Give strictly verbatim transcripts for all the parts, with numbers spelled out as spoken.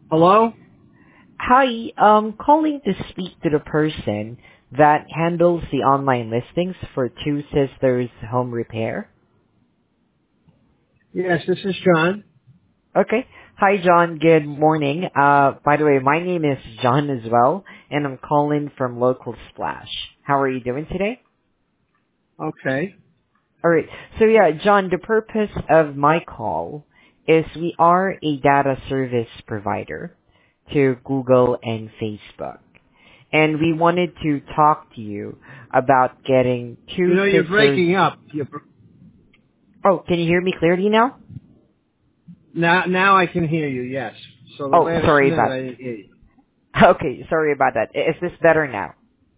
Hello? Hi, um, calling to speak to the person that handles the online listings for Two Sisters Home Repair. Yes, this is John. Okay. Hi, John. Good morning. Uh, by the way, my name is John as well, and I'm calling from Local Splash. How are you doing today? Okay. All right. So yeah, John, the purpose of my call is we are a data service provider to Google and Facebook. And we wanted to talk to you about getting You Two know, you're Sisters. breaking up. You're br- Oh, can you hear me clearly now? now, now I can hear you, yes. So the Oh, last sorry minute about. I didn't hear you. Okay, sorry about that. I- Is this better now?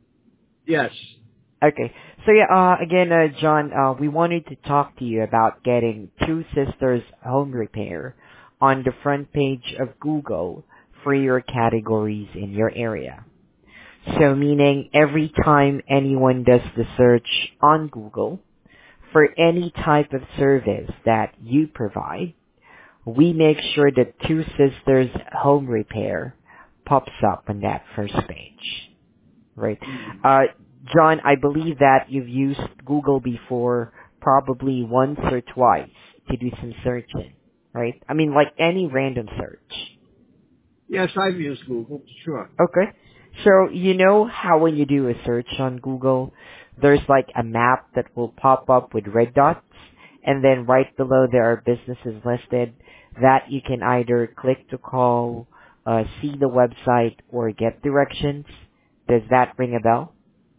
Yes. Okay. So yeah, uh, again, uh, John, uh, we wanted to talk to you about getting Two Sisters Home Repair on the front page of Google for your categories in your area. So meaning every time anyone does the search on Google for any type of service that you provide, we make sure that Two Sisters Home Repair pops up on that first page. Right. Uh, John, I believe that you've used Google before probably once or twice to do some searching, right? I mean, like any random search. Yes, I've used Google, sure. Okay. So you know how when you do a search on Google, there's like a map that will pop up with red dots, and then right below there are businesses listed that you can either click to call, uh, see the website, or get directions. Does that ring a bell?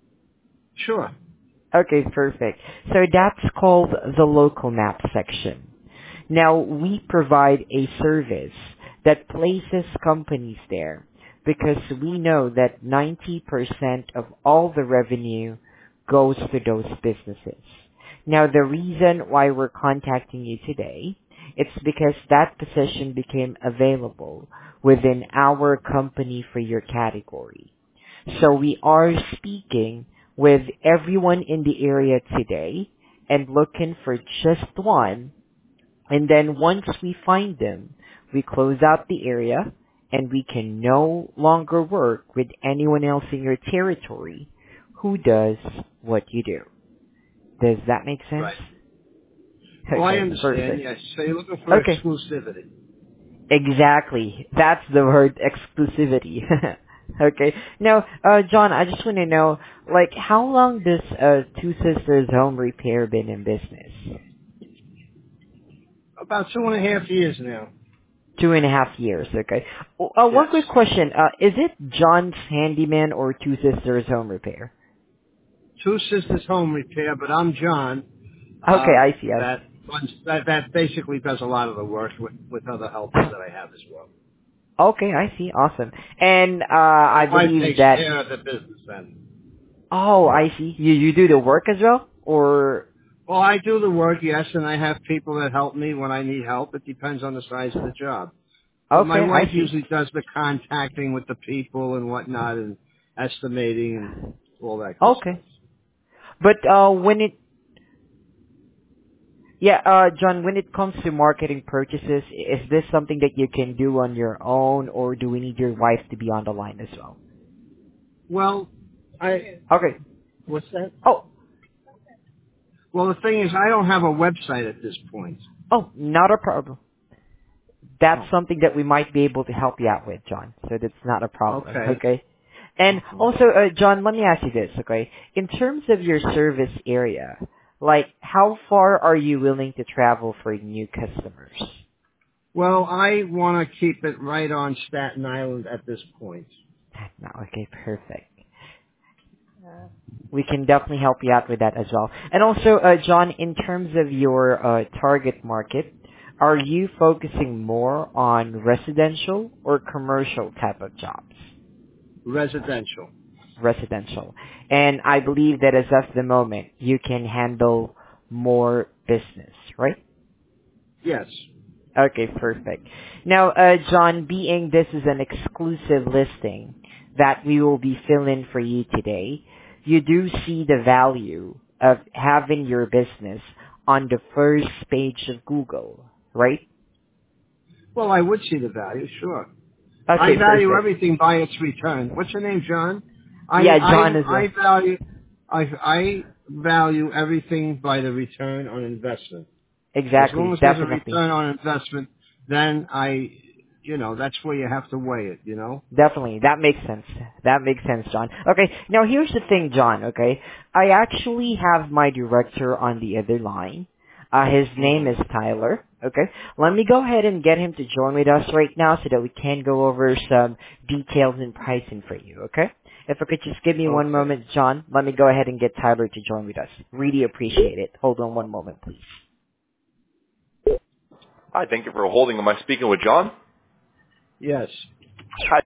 Sure. Okay, perfect. So that's called the local map section. Now, we provide a service that places companies there because we know that ninety percent of all the revenue goes to those businesses. Now, the reason why we're contacting you today, it's because that position became available within our company for your category. So we are speaking with everyone in the area today and looking for just one, and then once we find them, we close out the area and we can no longer work with anyone else in your territory who does what you do. Does that make sense? Right. Oh, I Okay, understand, perfect. yes. So you're looking for Okay, exclusivity. exactly. That's the word exclusivity. Okay. Now, uh, John, I just want to know, like, how long does uh, Two Sisters Home Repair been in business? About two and a half years now. Two and a half years, okay. Uh, one Yes. quick question. Uh, is it John's Handyman or Two Sisters Home Repair? Two Sisters Home Repair, but I'm John. Okay, Uh, I see, I that, see. runs- that, that basically does a lot of the work with, with other helpers that I have as well. Okay, I see. Awesome. And uh, My I wife believe takes that, care of the business then. oh, I see. You, you do the work as well? Or, Well, I do the work, yes, and I have people that help me when I need help. It depends on the size of the job. But my okay, wife I see. usually does the contacting with the people and whatnot and estimating and all that good stuff. Okay. But uh, when it Yeah, uh, John, when it comes to marketing purchases, is this something that you can do on your own, or do we need your wife to be on the line as well? Well, I, Okay. what's that? Oh, Well, the thing is, I don't have a website at this point. oh, not a problem. That's Oh, something that we might be able to help you out with, John. So that's not a problem, okay. okay? And Uh-huh. also, uh, John, let me ask you this, okay? In terms of your service area, like, how far are you willing to travel for new customers? Well, I want to keep it right on Staten Island at this point. No, okay, perfect. We can definitely help you out with that as well. And also, uh, John, in terms of your uh, target market, are you focusing more on residential or commercial type of jobs? Residential. Residential. And I believe that as of the moment, you can handle more business, right? Yes. Okay, perfect. Now, uh, John, being this is an exclusive listing that we will be filling for you today, you do see the value of having your business on the first page of Google, right? Well, I would see the value, sure. I Okay, value perfect. everything by its return. What's your name, John? I Yeah, I John as I well. value I I value everything by the return on investment. As long Exactly, as there's a definitely. return on investment, then I, you know, that's where you have to weigh it. You know. Definitely. That makes sense. That makes sense, John. Okay, now here's the thing, John, okay? I actually have my director on the other line. Uh, his name Mhm. is Tyler, okay? Let me go ahead and get him to join with us right now so that we can go over some details and pricing for you, okay? If I could just give me one Okay. moment, John, let me go ahead and get Tyler to join with us. Really appreciate it. Hold on one moment, please. Hi, thank you for holding. Am I speaking with John? Yes. Hi,